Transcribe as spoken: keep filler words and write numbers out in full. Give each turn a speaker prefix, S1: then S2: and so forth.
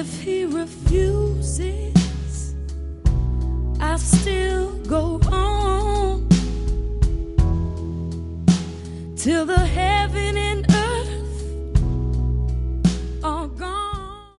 S1: if he refuses, I still go on till the head